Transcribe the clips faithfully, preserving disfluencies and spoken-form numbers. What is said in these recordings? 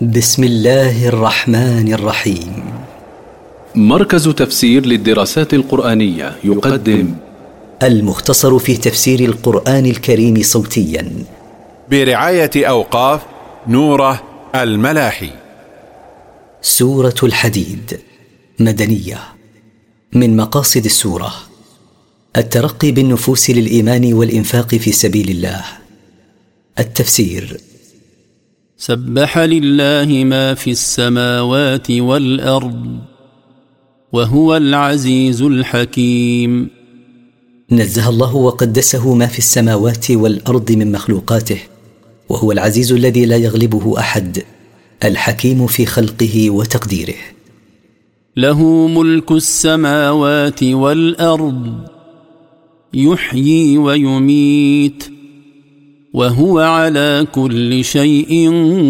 بسم الله الرحمن الرحيم. مركز تفسير للدراسات القرآنية يقدم المختصر في تفسير القرآن الكريم صوتيا برعاية أوقاف نوره الملاحي. سورة الحديد مدنية. من مقاصد السورة الترقي بالنفوس للإيمان والإنفاق في سبيل الله. التفسير: سبح لله ما في السماوات والأرض وهو العزيز الحكيم. نزه الله وقدسه ما في السماوات والأرض من مخلوقاته، وهو العزيز الذي لا يغلبه أحد، الحكيم في خلقه وتقديره. له ملك السماوات والأرض يحيي ويميت وهو على كل شيء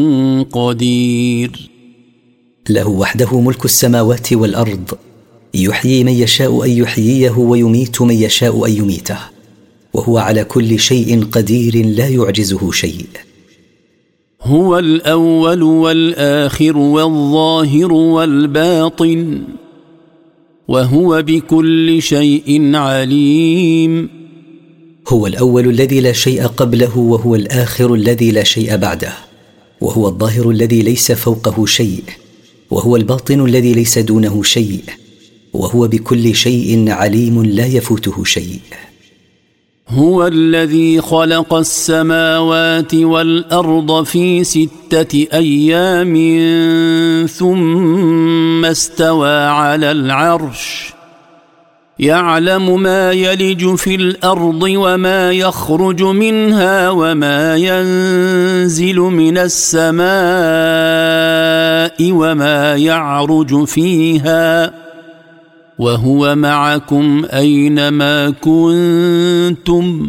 قدير. له وحده ملك السماوات والأرض، يحيي من يشاء أن يحييه ويميت من يشاء أن يميته، وهو على كل شيء قدير لا يعجزه شيء. هو الأول والآخر والظاهر والباطن وهو بكل شيء عليم. هو الأول الذي لا شيء قبله، وهو الآخر الذي لا شيء بعده، وهو الظاهر الذي ليس فوقه شيء، وهو الباطن الذي ليس دونه شيء، وهو بكل شيء عليم لا يفوته شيء. هو الذي خلق السماوات والأرض في ستة أيام ثم استوى على العرش يعلم ما يلج في الأرض وما يخرج منها وما ينزل من السماء وما يعرج فيها وهو معكم أينما كنتم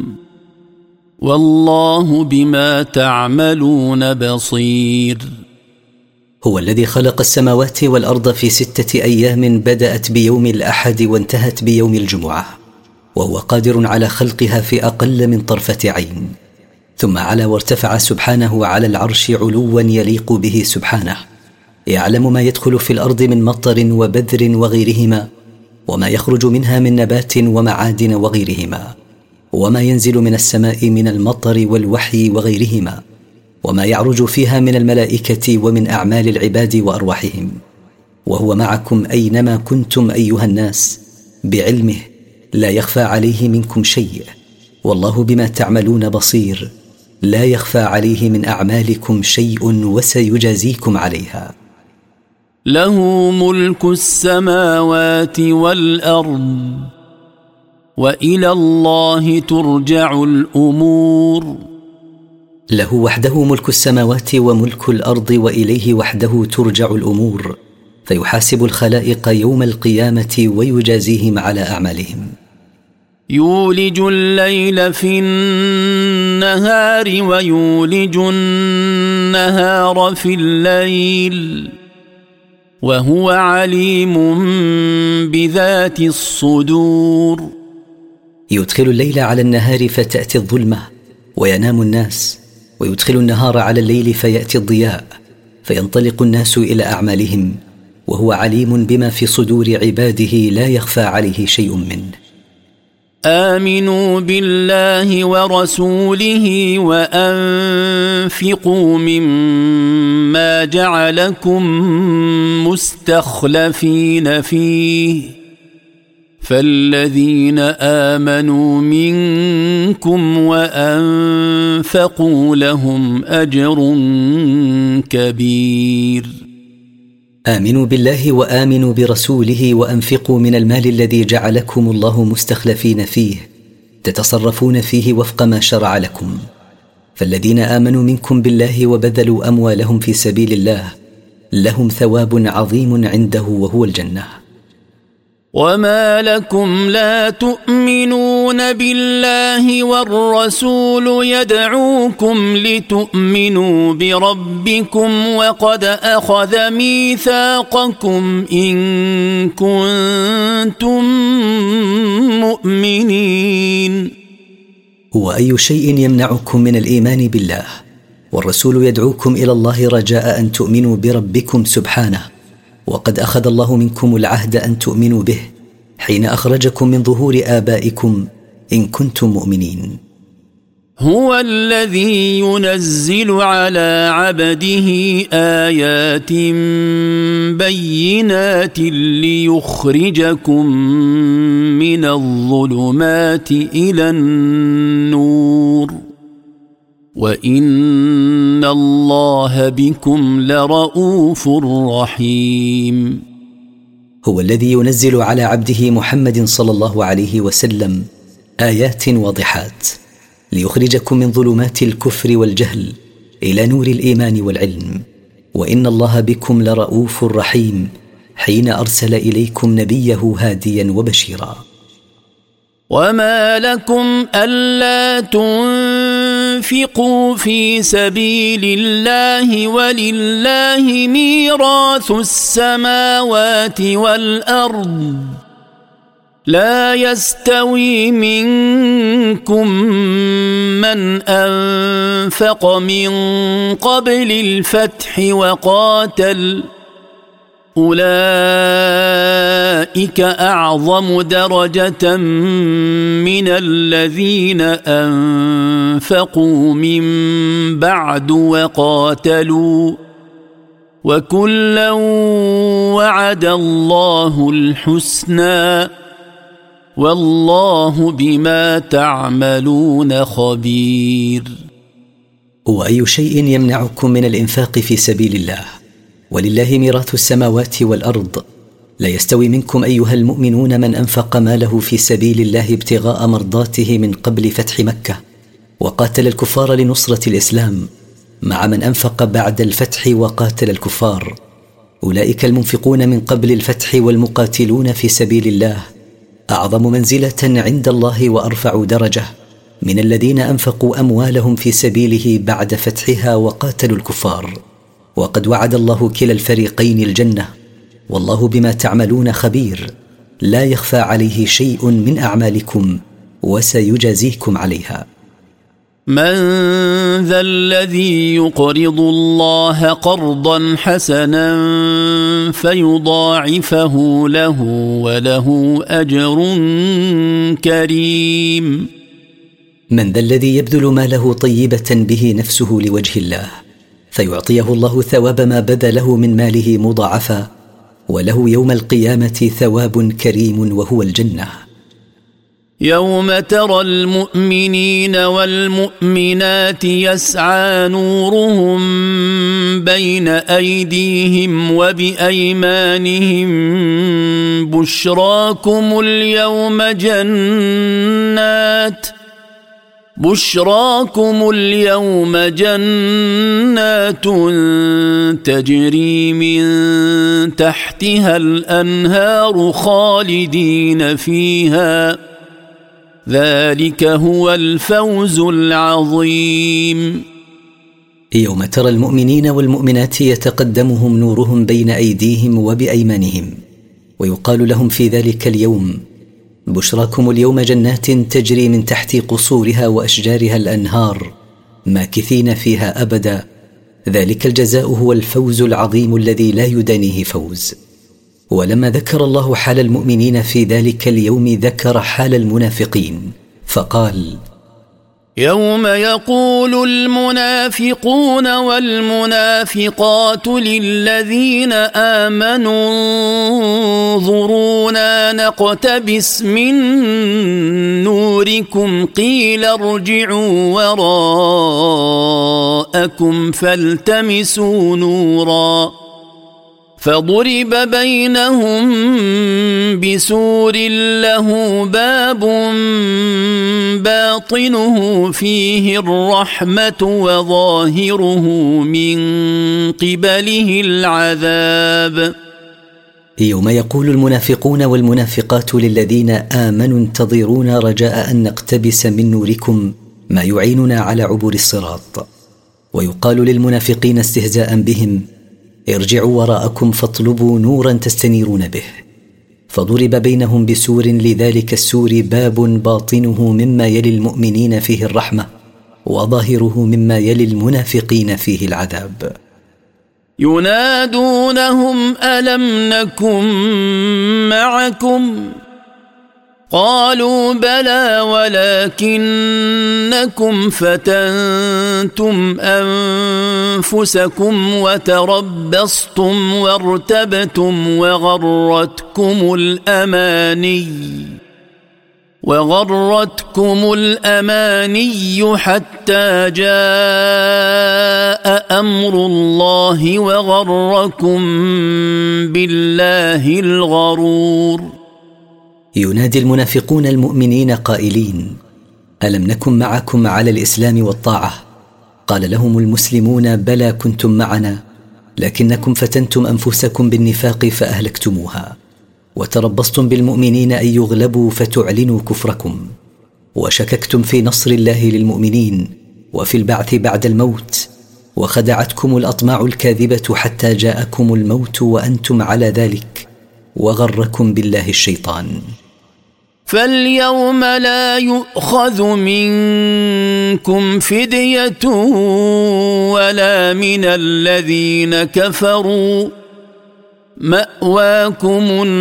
والله بما تعملون بصير. هو الذي خلق السماوات والأرض في ستة أيام بدأت بيوم الأحد وانتهت بيوم الجمعة، وهو قادر على خلقها في أقل من طرفة عين، ثم علا وارتفع سبحانه على العرش علوا يليق به سبحانه، يعلم ما يدخل في الأرض من مطر وبذر وغيرهما، وما يخرج منها من نبات ومعادن وغيرهما، وما ينزل من السماء من المطر والوحي وغيرهما، وما يعرج فيها من الملائكة ومن أعمال العباد وأرواحهم، وهو معكم أينما كنتم أيها الناس بعلمه لا يخفى عليه منكم شيء، والله بما تعملون بصير، لا يخفى عليه من أعمالكم شيء وسيجازيكم عليها. له ملك السماوات والأرض وإلى الله ترجع الأمور. له وحده ملك السماوات وملك الأرض، وإليه وحده ترجع الأمور، فيحاسب الخلائق يوم القيامة ويجازيهم على أعمالهم. يولج الليل في النهار ويولج النهار في الليل وهو عليم بذات الصدور. يدخل الليل على النهار فتأتي الظلمة وينام الناس، ويدخل النهار على الليل فيأتي الضياء فينطلق الناس إلى أعمالهم، وهو عليم بما في صدور عباده لا يخفى عليه شيء منه. آمنوا بالله ورسوله وأنفقوا مما جعلكم مستخلفين فيه فالذين آمنوا منكم وأنفقوا لهم أجر كبير. آمنوا بالله وآمنوا برسوله وأنفقوا من المال الذي جعلكم الله مستخلفين فيه تتصرفون فيه وفق ما شرع لكم، فالذين آمنوا منكم بالله وبذلوا أموالهم في سبيل الله لهم ثواب عظيم عنده وهو الجنة. وما لكم لا تؤمنون بالله والرسول يدعوكم لتؤمنوا بربكم وقد أخذ ميثاقكم إن كنتم مؤمنين. وأي شيء يمنعكم من الإيمان بالله والرسول يدعوكم إلى الله رجاء أن تؤمنوا بربكم سبحانه، وقد أخذ الله منكم العهد أن تؤمنوا به حين أخرجكم من ظهور آبائكم إن كنتم مؤمنين. هو الذي ينزل على عبده آيات بينات ليخرجكم من الظلمات إلى النور وإن الله بكم لرؤوف رحيم. هو الذي ينزل على عبده محمد صلى الله عليه وسلم آيات واضحات ليخرجكم من ظلمات الكفر والجهل إلى نور الإيمان والعلم، وإن الله بكم لرؤوف رحيم حين أرسل إليكم نبيه هاديا وبشيرا. وما لكم ألا تنفقوا في سبيل الله ولله ميراث السماوات والأرض لا يستوي منكم من أنفق من قبل الفتح وقاتل أولئك أعظم درجة من الذين أنفقوا من بعد وقاتلوا وكلا وعد الله الحسنى والله بما تعملون خبير. وأي شيء يمنعكم من الإنفاق في سبيل الله؟ ولله ميراث السماوات والأرض. لا يستوي منكم أيها المؤمنون من أنفق ماله في سبيل الله ابتغاء مرضاته من قبل فتح مكة وقاتل الكفار لنصرة الإسلام، مع من أنفق بعد الفتح وقاتل الكفار. أولئك المنفقون من قبل الفتح والمقاتلون في سبيل الله أعظم منزلة عند الله وأرفع درجة من الذين أنفقوا أموالهم في سبيله بعد فتحها وقاتلوا الكفار، وقد وعد الله كلا الفريقين الجنة، والله بما تعملون خبير، لا يخفى عليه شيء من أعمالكم وسيجازيكم عليها. من ذا الذي يقرض الله قرضا حسنا فيضاعفه له وله أجر كريم. من ذا الذي يبذل ماله طيبة به نفسه لوجه الله فيعطيه الله ثواب ما بذله من ماله مضاعفا، وله يوم القيامة ثواب كريم وهو الجنة. يوم ترى المؤمنين والمؤمنات يسعى نورهم بين أيديهم وبأيمانهم بشراكم اليوم جنات بشراكم اليوم جنات تجري من تحتها الأنهار خالدين فيها ذلك هو الفوز العظيم. يوم ترى المؤمنين والمؤمنات يتقدمهم نورهم بين أيديهم وبأيمانهم، ويقال لهم في ذلك اليوم بشراكم اليوم جنات تجري من تحت قصورها وأشجارها الأنهار ماكثين فيها أبدا، ذلك الجزاء هو الفوز العظيم الذي لا يدانيه فوز. ولما ذكر الله حال المؤمنين في ذلك اليوم ذكر حال المنافقين فقال: يوم يقول المنافقون والمنافقات للذين آمنوا انظرونا نقتبس من نوركم قيل ارجعوا وراءكم فالتمسوا نورا فضرب بينهم بسور له باب باطنه فيه الرحمة وظاهره من قبله العذاب. يوم يقول المنافقون والمنافقات للذين آمنوا انتظرونا رجاء أن نقتبس من نوركم ما يعيننا على عبور الصراط، ويقال للمنافقين استهزاء بهم: ارجعوا وراءكم فاطلبوا نورا تستنيرون به. فضرب بينهم بسور لذلك السور باب باطنه مما يلي المؤمنين فيه الرحمة وظاهره مما يلي المنافقين فيه العذاب. ينادونهم ألم نكن معكم قالوا بلى ولكنكم فتنتم أنفسكم وتربصتم وارتبتم وغرتكم الأماني وغرتكم الأماني حتى جاء أمر الله وغركم بالله الغرور. ينادي المنافقون المؤمنين قائلين ألم نكن معكم على الإسلام والطاعة؟ قال لهم المسلمون بلى كنتم معنا، لكنكم فتنتم أنفسكم بالنفاق فأهلكتموها، وتربصتم بالمؤمنين أن يغلبوا فتعلنوا كفركم، وشككتم في نصر الله للمؤمنين وفي البعث بعد الموت، وخدعتكم الأطماع الكاذبة حتى جاءكم الموت وأنتم على ذلك، وغركم بالله الشيطان. فاليوم لا يؤخذ منكم فدية ولا من الذين كفروا، مأواكم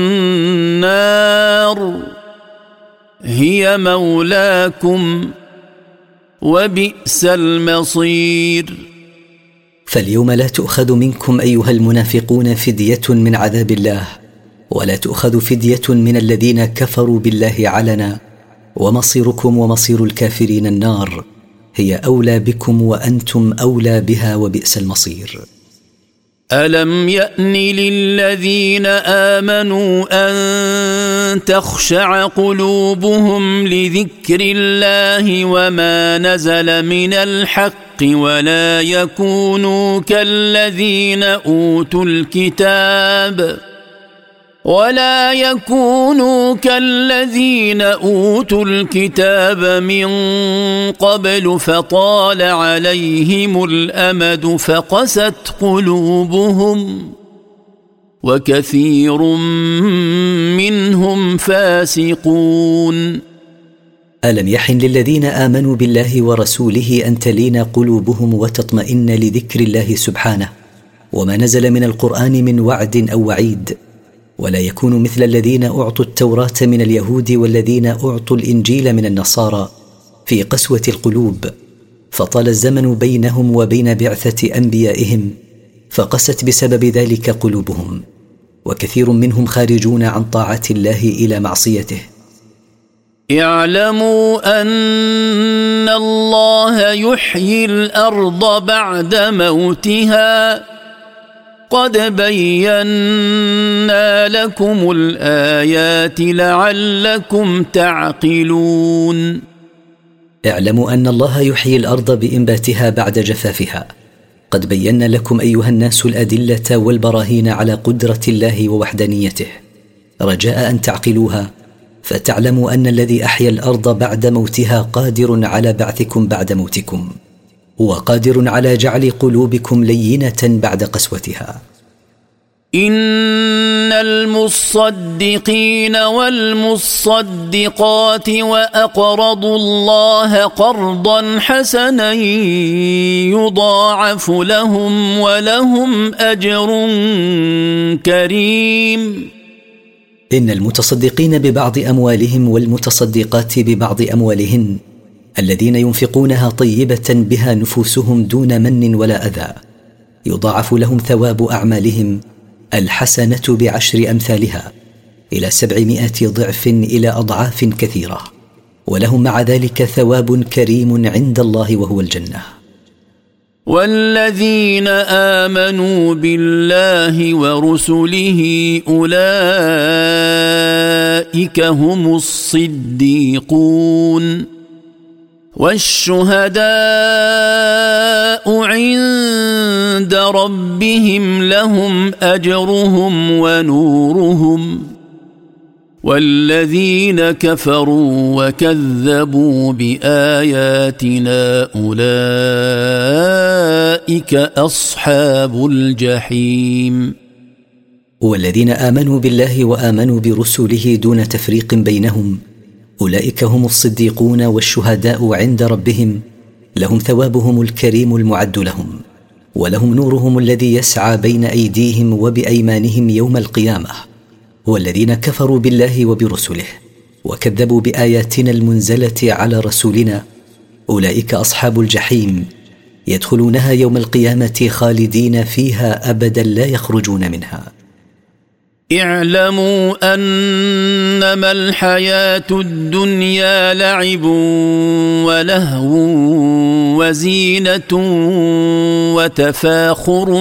النار هي مولاكم وبئس المصير. فاليوم لا تؤخذ منكم أيها المنافقون فدية من عذاب الله، ولا تؤخذ فدية من الذين كفروا بالله علنا، ومصيركم ومصير الكافرين النار هي أولى بكم وأنتم أولى بها وبئس المصير. ألم يأن للذين آمنوا أن تخشع قلوبهم لذكر الله وما نزل من الحق ولا يكونوا كالذين أوتوا الكتاب ولا يكونوا كالذين أوتوا الكتاب من قبل فطال عليهم الأمد فقست قلوبهم وكثير منهم فاسقون. ألم يحن للذين آمنوا بالله ورسوله أن تلين قلوبهم وتطمئن لذكر الله سبحانه وما نزل من القرآن من وعد أو وعيد، ولا يكونوا مثل الذين أعطوا التوراة من اليهود والذين أعطوا الإنجيل من النصارى في قسوة القلوب، فطال الزمن بينهم وبين بعثة أنبيائهم فقست بسبب ذلك قلوبهم، وكثير منهم خارجون عن طاعة الله إلى معصيته. اعلموا أن الله يحيي الأرض بعد موتها قد بينا لكم الآيات لعلكم تعقلون. اعلموا أن الله يحيي الأرض بإنباتها بعد جفافها، قد بينا لكم أيها الناس الأدلة والبراهين على قدرة الله ووحدانيته، رجاء أن تعقلوها فتعلموا أن الذي أحيا الأرض بعد موتها قادر على بعثكم بعد موتكم، وقادر على جعل قلوبكم لينة بعد قسوتها. إن المصدقين والمصدقات وأقرضوا الله قرضا حسنا يضاعف لهم ولهم أجر كريم. إن المتصدقين ببعض أموالهم والمتصدقات ببعض أموالهن الذين ينفقونها طيبة بها نفوسهم دون من ولا أذى يضاعف لهم ثواب أعمالهم الحسنة بعشر أمثالها إلى سبعمائة ضعف إلى أضعاف كثيرة، ولهم مع ذلك ثواب كريم عند الله وهو الجنة. والذين آمنوا بالله ورسله أولئك هم الصديقون والشهداء عند ربهم لهم أجرهم ونورهم، والذين كفروا وكذبوا بآياتنا أولئك أصحاب الجحيم. والذين آمنوا بالله وآمنوا برسله دون تفريق بينهم أولئك هم الصديقون والشهداء عند ربهم لهم ثوابهم الكريم المعد لهم، ولهم نورهم الذي يسعى بين أيديهم وبأيمانهم يوم القيامة. والذين كفروا بالله وبرسله وكذبوا بآياتنا المنزلة على رسولنا أولئك أصحاب الجحيم، يدخلونها يوم القيامة خالدين فيها أبدا لا يخرجون منها. اعلموا أنما الحياة الدنيا لعب ولهو وزينة وتفاخر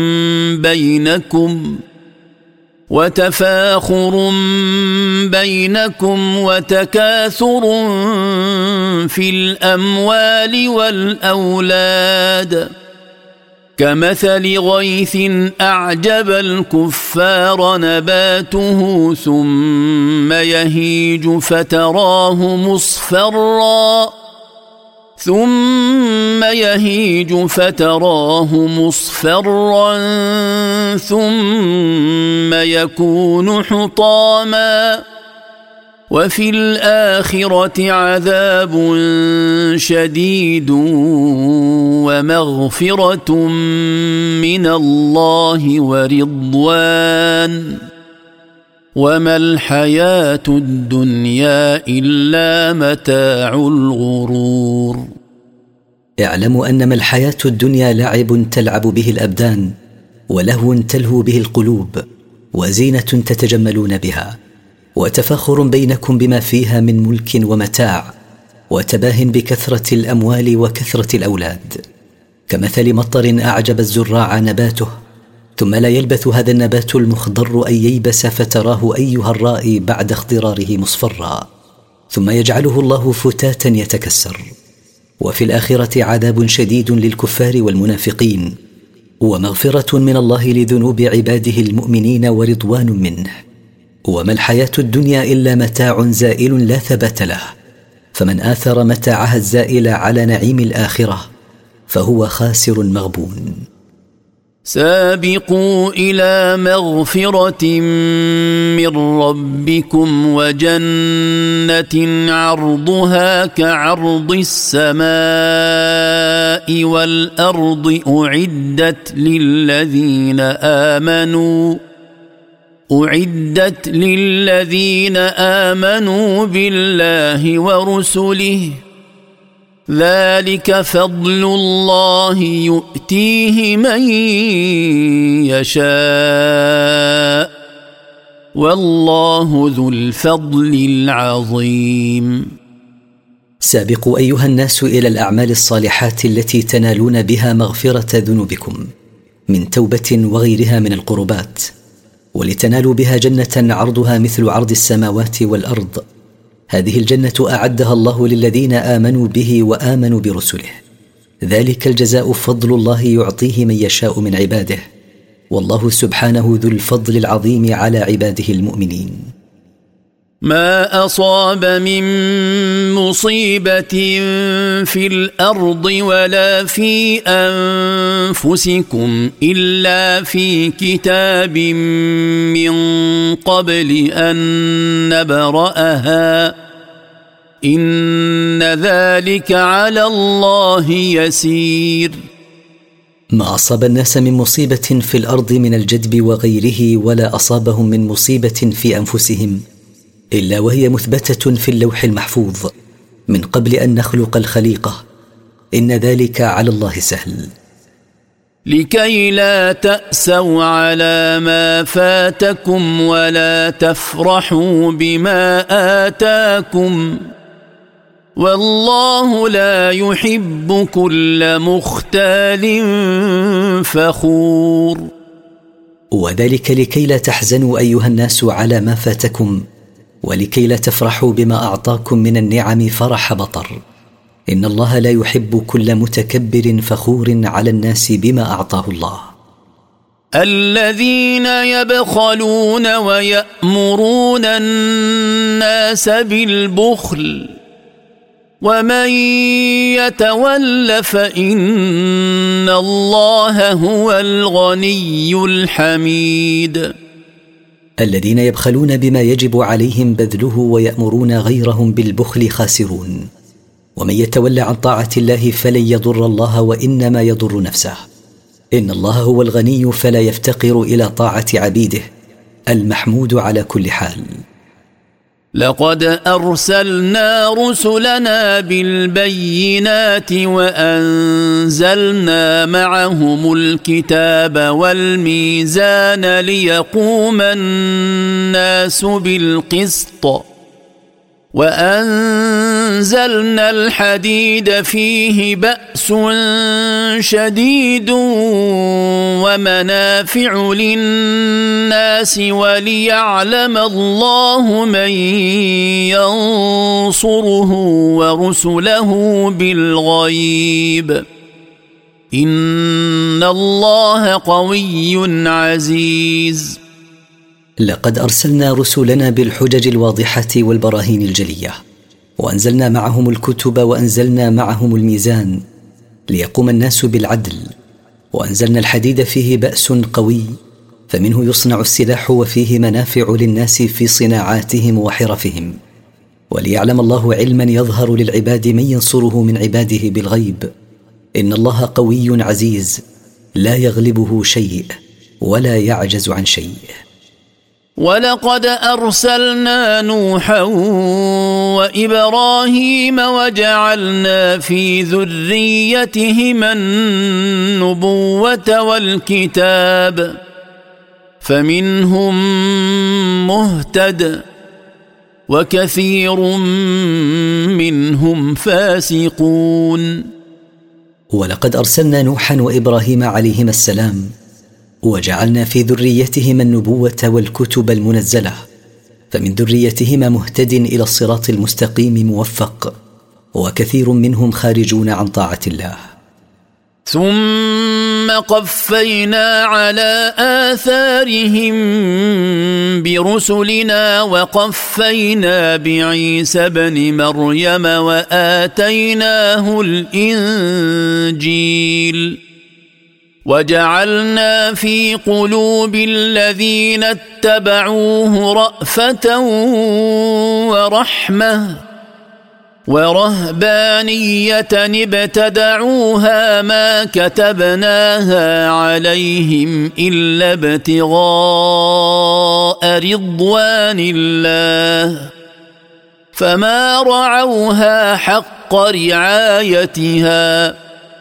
بينكم وتفاخر بينكم وتكاثر في الأموال والأولاد كمثل غيث أعجب الكفار نباته ثم يهيج فتراه مصفرا ثم يهيج فتراه مصفرا ثم يكون حطاما وفي الآخرة عذاب شديد ومغفرة من الله ورضوان وما الحياة الدنيا إلا متاع الغرور. اعلموا أنما الحياة الدنيا لعب تلعب به الأبدان، ولهو تلهو به القلوب، وزينة تتجملون بها، وتفاخر بينكم بما فيها من ملك ومتاع، وتباه بكثرة الأموال وكثرة الأولاد، كمثل مطر أعجب الزراع نباته ثم لا يلبث هذا النبات المخضر أن ييبس فتراه أيها الرائي بعد اخضراره مصفرا ثم يجعله الله فتاتا يتكسر. وفي الآخرة عذاب شديد للكفار والمنافقين، ومغفرة من الله لذنوب عباده المؤمنين ورضوان منه. وما الحياة الدنيا إلا متاع زائل لا ثبات له، فمن آثر متاعها الزائل على نعيم الآخرة فهو خاسر مغبون. سابقوا إلى مغفرة من ربكم وجنة عرضها كعرض السماء والأرض أعدت للذين آمنوا أعدت للذين آمنوا بالله ورسله ذلك فضل الله يؤتيه من يشاء والله ذو الفضل العظيم. سابقوا أيها الناس إلى الأعمال الصالحات التي تنالون بها مغفرة ذنوبكم من توبة وغيرها من القربات، ولتنالوا بها جنة عرضها مثل عرض السماوات والأرض. هذه الجنة أعدها الله للذين آمنوا به وآمنوا برسله، ذلك الجزاء فضل الله يعطيه من يشاء من عباده، والله سبحانه ذو الفضل العظيم على عباده المؤمنين. ما أصاب من مصيبة في الأرض ولا في أنفسكم إلا في كتاب من قبل أن نبرأها إن ذلك على الله يسير. ما أصاب الناس من مصيبة في الأرض من الجدب وغيره ولا أصابهم من مصيبة في أنفسهم إلا وهي مثبتة في اللوح المحفوظ من قبل أن نخلق الخليقة، إن ذلك على الله سهل. لكي لا تأسوا على ما فاتكم ولا تفرحوا بما آتاكم والله لا يحب كل مختال فخور. وذلك لكي لا تحزنوا أيها الناس على ما فاتكم، ولكي لا تفرحوا بما أعطاكم من النعم فرح بطر. إن الله لا يحب كل متكبر فخور على الناس بما أعطاه الله. الذين يبخلون ويأمرون الناس بالبخل ومن يتول فإن الله هو الغني الحميد. الذين يبخلون بما يجب عليهم بذله ويأمرون غيرهم بالبخل خاسرون، ومن يتولى عن طاعة الله فلن يضر الله وإنما يضر نفسه. إن الله هو الغني فلا يفتقر إلى طاعة عبيده المحمود على كل حال. لقد أرسلنا رسلنا بالبينات وأنزلنا معهم الكتاب والميزان ليقوم الناس بالقسط وأنزلنا الحديد فيه بأس شديد ومنافع للناس وليعلم الله من ينصره ورسله بالغيب إن الله قوي عزيز. لقد أرسلنا رسلنا بالحجج الواضحة والبراهين الجلية، وأنزلنا معهم الكتب وأنزلنا معهم الميزان ليقوم الناس بالعدل، وأنزلنا الحديد فيه بأس قوي فمنه يصنع السلاح وفيه منافع للناس في صناعاتهم وحرفهم، وليعلم الله علما يظهر للعباد من ينصره من عباده بالغيب. إن الله قوي عزيز لا يغلبه شيء ولا يعجز عن شيء. ولقد أرسلنا نوحا وإبراهيم وجعلنا في ذريتهما النبوة والكتاب فمنهم مهتد وكثير منهم فاسقون. ولقد أرسلنا نوحا وإبراهيم عليهما السلام وجعلنا في ذريتهما النبوة والكتب المنزلة فمن ذريتهما مهتد إلى الصراط المستقيم موفق وكثير منهم خارجون عن طاعة الله. ثم قفينا على آثارهم برسلنا وقفينا بعيسى بن مريم وآتيناه الإنجيل وجعلنا في قلوب الذين اتبعوه رأفة ورحمة ورهبانية ابتدعوها ما كتبناها عليهم إلا ابتغاء رضوان الله فما رعوها حق رعايتها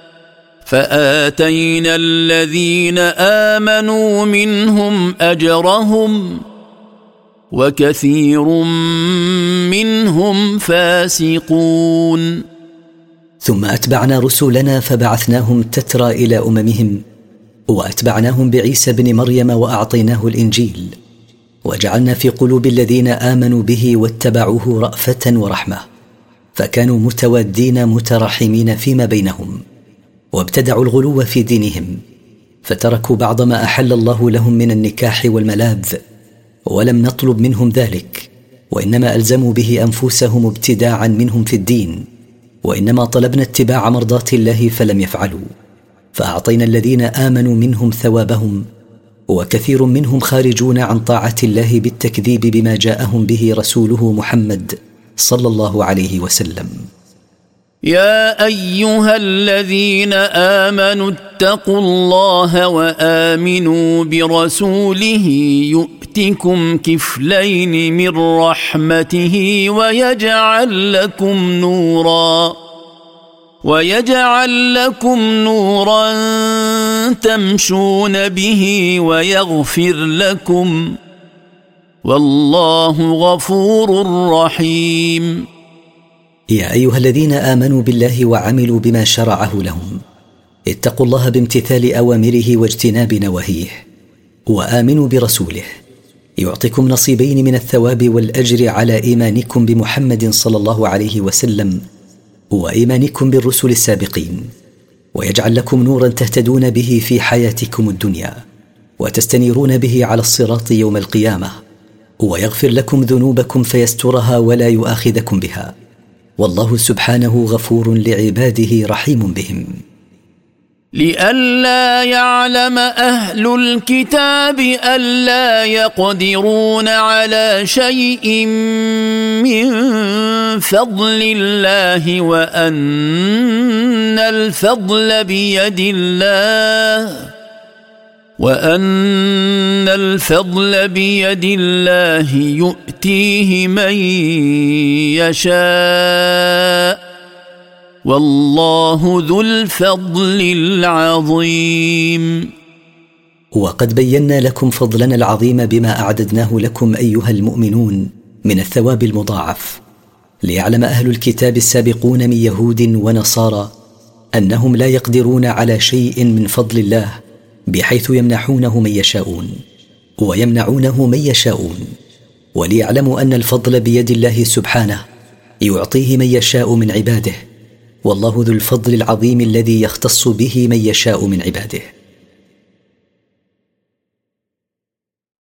فآتينا الذين آمنوا منهم أجرهم وكثير منهم فاسقون. ثم أتبعنا رسلنا فبعثناهم تترى إلى أممهم وأتبعناهم بعيسى بن مريم وأعطيناه الإنجيل وجعلنا في قلوب الذين آمنوا به واتبعوه رأفة ورحمة فكانوا متوادين متراحمين فيما بينهم وابتدعوا الغلو في دينهم فتركوا بعض ما أحل الله لهم من النكاح والملاذ ولم نطلب منهم ذلك وإنما ألزموا به أنفسهم ابتداعا منهم في الدين وإنما طلبنا اتباع مرضات الله فلم يفعلوا فأعطينا الذين آمنوا منهم ثوابهم وكثير منهم خارجون عن طاعة الله بالتكذيب بما جاءهم به رسوله محمد صلى الله عليه وسلم. يا أيها الذين آمنوا اتقوا الله وآمنوا برسوله يؤتكم كفلين من رحمته ويجعل لكم نورا ويجعل لكم نورا تمشون به ويغفر لكم والله غفور رحيم. يا أيها الذين آمنوا بالله وعملوا بما شرعه لهم اتقوا الله بامتثال أوامره واجتناب نواهيه وآمنوا برسوله يعطيكم نصيبين من الثواب والأجر على إيمانكم بمحمد صلى الله عليه وسلم وإيمانكم بالرسل السابقين ويجعل لكم نورا تهتدون به في حياتكم الدنيا وتستنيرون به على الصراط يوم القيامة ويغفر لكم ذنوبكم فيسترها ولا يؤاخذكم بها والله سبحانه غفور لعباده رحيم بهم. لئلا يعلم أهل الكتاب ألا يقدرون على شيء من فضل الله وأن الفضل بيد الله وأن الفضل بيد الله يؤتيه من يشاء والله ذو الفضل العظيم. وقد بينا لكم فضلنا العظيم بما أعددناه لكم أيها المؤمنون من الثواب المضاعف، ليعلم أهل الكتاب السابقون من يهود ونصارى أنهم لا يقدرون على شيء من فضل الله، بحيث يمنحونه من يشاءون ويمنعونه من يشاءون، وليعلموا أن الفضل بيد الله سبحانه يعطيه من يشاء من عباده، والله ذو الفضل العظيم الذي يختص به من يشاء من عباده.